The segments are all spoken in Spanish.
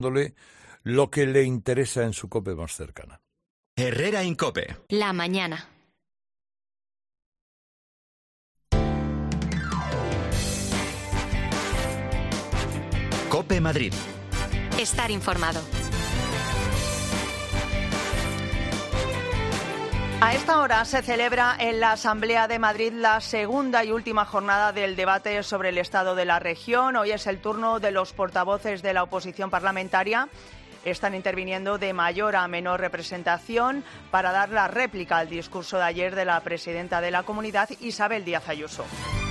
lo que le interesa en su COPE más cercana. Herrera en COPE. La mañana. COPE Madrid. Estar informado. A esta hora se celebra en la Asamblea de Madrid la segunda y última jornada del debate sobre el estado de la región. Hoy es el turno de los portavoces de la oposición parlamentaria. Están interviniendo de mayor a menor representación para dar la réplica al discurso de ayer de la presidenta de la Comunidad, Isabel Díaz Ayuso.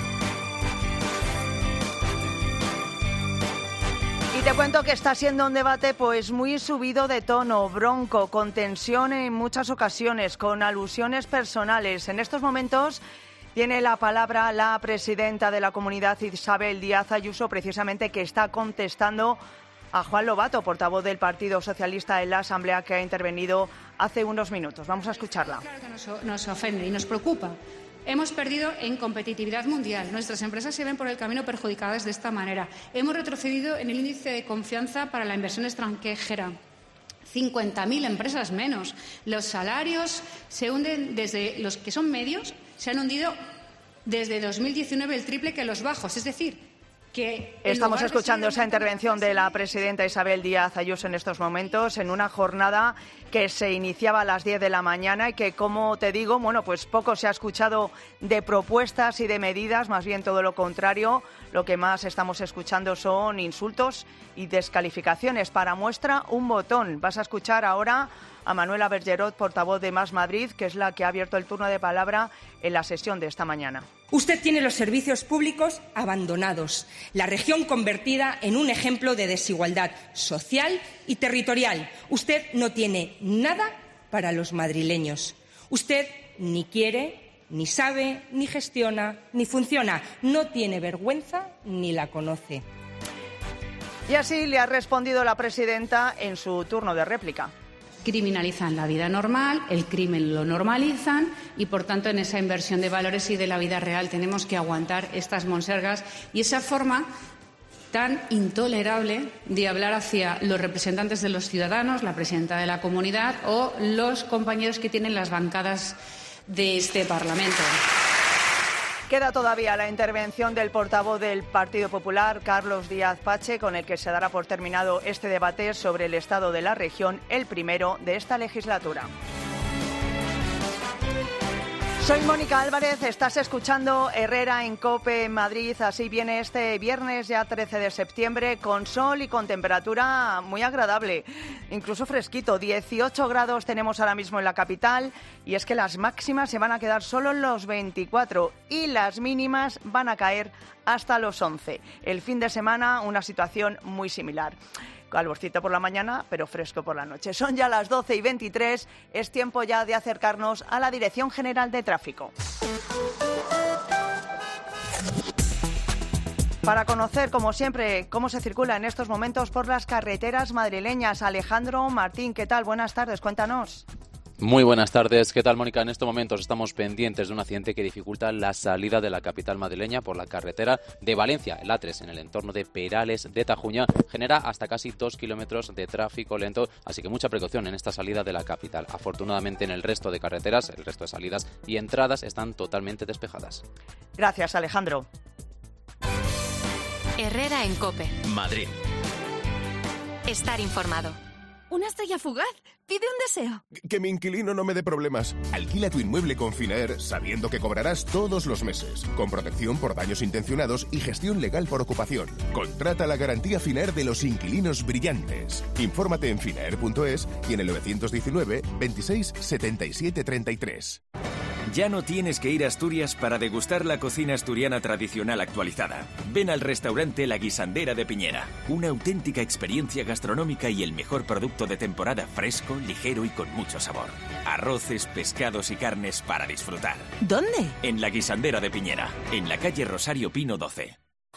Y te cuento que está siendo un debate pues muy subido de tono, bronco, con tensión en muchas ocasiones, con alusiones personales. En estos momentos tiene la palabra la presidenta de la Comunidad, Isabel Díaz Ayuso, precisamente, que está contestando a Juan Lobato, portavoz del Partido Socialista en la Asamblea, que ha intervenido hace unos minutos. Vamos a escucharla. Claro que nos ofende y nos preocupa. Hemos perdido en competitividad mundial. Nuestras empresas se ven por el camino perjudicadas de esta manera. Hemos retrocedido en el índice de confianza para la inversión extranjera. 50.000 empresas menos. Los salarios se hunden desde los que son medios, se han hundido desde 2019 el triple que los bajos. Es decir, que estamos escuchando esa intervención de la presidenta Isabel Díaz Ayuso en estos momentos, en una jornada que se iniciaba a las 10 de la mañana y que, como te digo, bueno, pues poco se ha escuchado de propuestas y de medidas, más bien todo lo contrario. Lo que más estamos escuchando son insultos y descalificaciones. Para muestra, un botón. Vas a escuchar ahora a Manuela Bergerot, portavoz de Más Madrid, que es la que ha abierto el turno de palabra en la sesión de esta mañana. Usted tiene los servicios públicos abandonados, la región convertida en un ejemplo de desigualdad social y territorial. Usted no tiene nada para los madrileños. Usted ni quiere, ni sabe, ni gestiona, ni funciona. No tiene vergüenza ni la conoce. Y así le ha respondido la presidenta en su turno de réplica. Criminalizan la vida normal, el crimen lo normalizan y, por tanto, en esa inversión de valores y de la vida real tenemos que aguantar estas monsergas y esa forma tan intolerable de hablar hacia los representantes de los ciudadanos, la presidenta de la Comunidad o los compañeros que tienen las bancadas de este Parlamento. Queda todavía la intervención del portavoz del Partido Popular, Carlos Díaz Pache, con el que se dará por terminado este debate sobre el estado de la región, el primero de esta legislatura. Soy Mónica Álvarez, estás escuchando Herrera en COPE Madrid. Así viene este viernes, ya 13 de septiembre, con sol y con temperatura muy agradable, incluso fresquito. 18 grados tenemos ahora mismo en la capital y es que las máximas se van a quedar solo en los 24 y las mínimas van a caer hasta los 11. El fin de semana una situación muy similar. Calorcito por la mañana, pero fresco por la noche. Son ya las 12:23, es tiempo ya de acercarnos a la Dirección General de Tráfico. Para conocer, como siempre, cómo se circula en estos momentos por las carreteras madrileñas, Alejandro Martín, ¿qué tal? Buenas tardes, cuéntanos. Muy buenas tardes. ¿Qué tal, Mónica? En estos momentos estamos pendientes de un accidente que dificulta la salida de la capital madrileña por la carretera de Valencia. El A3 en el entorno de Perales de Tajuña genera hasta casi 2 kilómetros de tráfico lento, así que mucha precaución en esta salida de la capital. Afortunadamente, en el resto de carreteras, el resto de salidas y entradas están totalmente despejadas. Gracias, Alejandro. Herrera en COPE. Madrid. Estar informado. ¿Una estrella fugaz? Pide un deseo. Que mi inquilino no me dé problemas. Alquila tu inmueble con Finaer sabiendo que cobrarás todos los meses, con protección por daños intencionados y gestión legal por ocupación. Contrata la garantía Finaer de los inquilinos brillantes. Infórmate en finaer.es y en el 919 26 77 33. Ya no tienes que ir a Asturias para degustar la cocina asturiana tradicional actualizada. Ven al restaurante La Guisandera de Piñera. Una auténtica experiencia gastronómica y el mejor producto de temporada, fresco, ligero y con mucho sabor. Arroces, pescados y carnes para disfrutar. ¿Dónde? En La Guisandera de Piñera, en la calle Rosario Pino 12.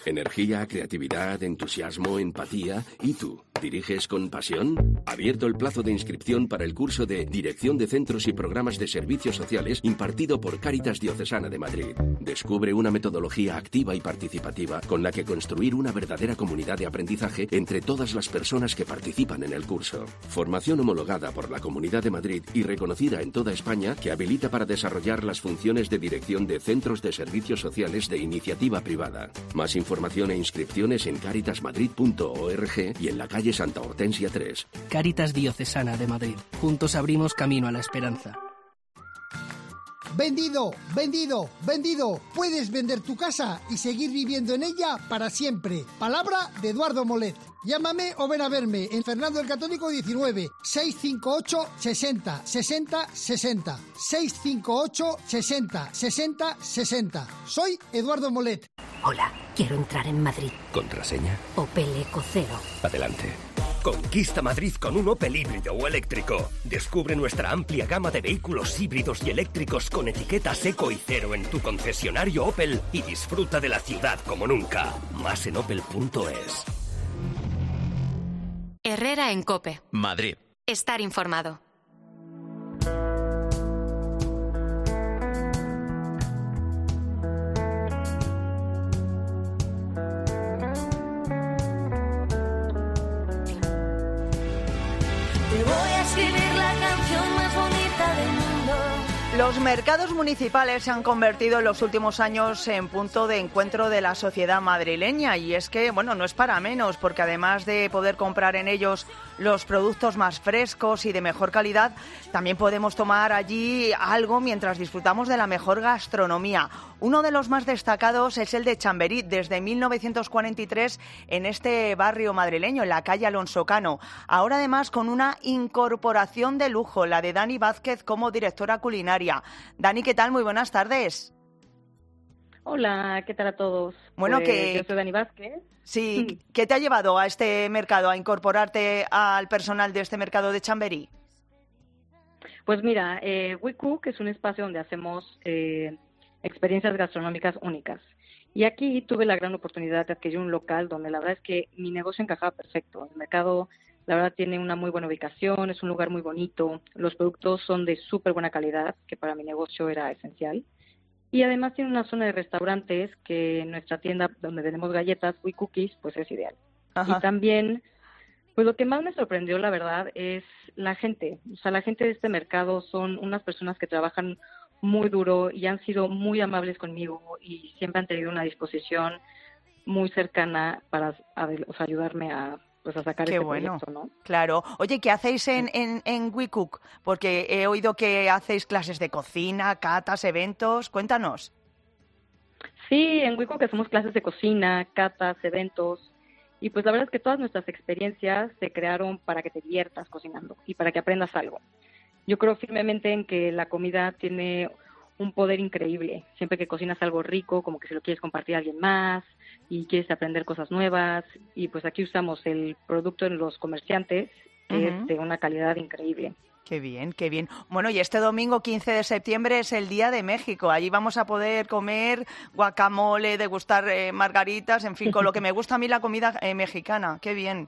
Energía, creatividad, entusiasmo, empatía. ¿Y tú? ¿Diriges con pasión? Abierto el plazo de inscripción para el curso de Dirección de Centros y Programas de Servicios Sociales impartido por Cáritas Diocesana de Madrid. Descubre una metodología activa y participativa con la que construir una verdadera comunidad de aprendizaje entre todas las personas que participan en el curso. Formación homologada por la Comunidad de Madrid y reconocida en toda España que habilita para desarrollar las funciones de dirección de centros de servicios sociales de iniciativa privada. Más información e inscripciones en caritasmadrid.org y en la calle Santa Hortensia 3. Cáritas Diocesana de Madrid. Juntos abrimos camino a la esperanza. ¡Vendido! ¡Vendido! ¡Vendido! Puedes vender tu casa y seguir viviendo en ella para siempre. Palabra de Eduardo Molet. Llámame o ven a verme en Fernando el Católico 19 658 60 60 60 658 60 60 60. Soy Eduardo Molet. Hola, quiero entrar en Madrid. ¿Contraseña? Opel Eco 0. Adelante. Conquista Madrid con un Opel híbrido o eléctrico. Descubre nuestra amplia gama de vehículos híbridos y eléctricos con etiquetas Eco y Cero en tu concesionario Opel y disfruta de la ciudad como nunca. Más en opel.es. Herrera en COPE. Madrid. Estar informado. Te voy a escribir la canción más bonita del mundo. Los mercados municipales se han convertido en los últimos años en punto de encuentro de la sociedad madrileña y es que, bueno, no es para menos porque además de poder comprar en ellos los productos más frescos y de mejor calidad, también podemos tomar allí algo mientras disfrutamos de la mejor gastronomía. Uno de los más destacados es el de Chamberí, desde 1943 en este barrio madrileño, en la calle Alonso Cano. Ahora además con una incorporación de lujo, la de Dani Vázquez como directora culinaria. Dani, ¿qué tal? Muy buenas tardes. Hola, ¿qué tal a todos? Bueno, pues, yo soy Dani Vázquez. Sí, ¿qué te ha llevado a este mercado, a incorporarte al personal de este mercado de Chamberí? Pues mira, We Cook es un espacio donde hacemos experiencias gastronómicas únicas. Y aquí tuve la gran oportunidad de adquirir un local donde la verdad es que mi negocio encajaba perfecto. El mercado, la verdad, tiene una muy buena ubicación, es un lugar muy bonito, los productos son de súper buena calidad, que para mi negocio era esencial. Y además tiene una zona de restaurantes que en nuestra tienda donde tenemos galletas, We Cookies, pues es ideal. Ajá. Y también, pues lo que más me sorprendió, la verdad, es la gente. O sea, la gente de este mercado son unas personas que trabajan muy duro y han sido muy amables conmigo y siempre han tenido una disposición muy cercana para ayudarme a sacar este proyecto, ¿no? Claro. Oye, ¿qué hacéis en We Cook? Porque he oído que hacéis clases de cocina, catas, eventos. Cuéntanos. Sí, en We Cook hacemos clases de cocina, catas, eventos. Y pues la verdad es que todas nuestras experiencias se crearon para que te diviertas cocinando y para que aprendas algo. Yo creo firmemente en que la comida tiene un poder increíble. Siempre que cocinas algo rico, como que si lo quieres compartir a alguien más y quieres aprender cosas nuevas. Y pues aquí usamos el producto en los comerciantes, que es de una calidad increíble. Qué bien, qué bien. Bueno, y este domingo 15 de septiembre es el Día de México. Allí vamos a poder comer guacamole, degustar margaritas, en fin, con lo que me gusta a mí la comida mexicana. Qué bien.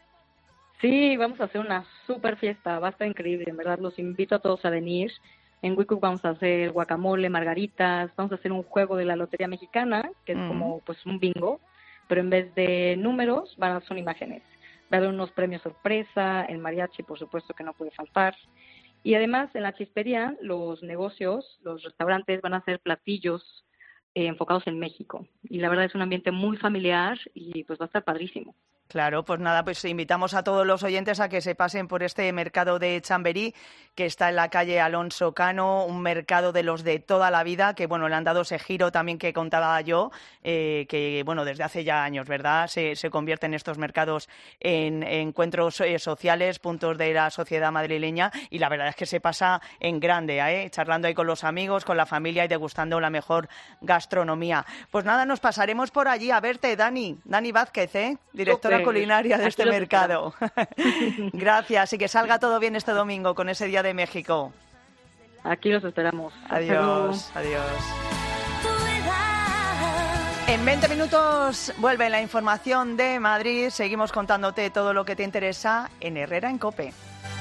Sí, vamos a hacer una súper fiesta, va a estar increíble, en verdad los invito a todos a venir. En We Cook vamos a hacer guacamole, margaritas, vamos a hacer un juego de la Lotería Mexicana, que es como pues un bingo, pero en vez de números son imágenes. Va a haber unos premios sorpresa, el mariachi por supuesto que no puede faltar. Y además en la chispería los negocios, los restaurantes van a hacer platillos enfocados en México. Y la verdad es un ambiente muy familiar y pues va a estar padrísimo. Claro, pues nada, pues invitamos a todos los oyentes a que se pasen por este mercado de Chamberí, que está en la calle Alonso Cano, un mercado de los de toda la vida, que bueno, le han dado ese giro también que contaba yo, que bueno, desde hace ya años, ¿verdad? Se convierten estos mercados en encuentros sociales, puntos de la sociedad madrileña, y la verdad es que se pasa en grande, charlando ahí con los amigos, con la familia y degustando la mejor gastronomía. Pues nada, nos pasaremos por allí a verte, Dani Vázquez, directora culinaria de este mercado. Gracias y que salga todo bien este domingo con ese Día de México. Aquí los esperamos. Adiós, adiós. En En 20 minutos vuelve la información de Madrid. Seguimos contándote todo lo que te interesa en Herrera en COPE.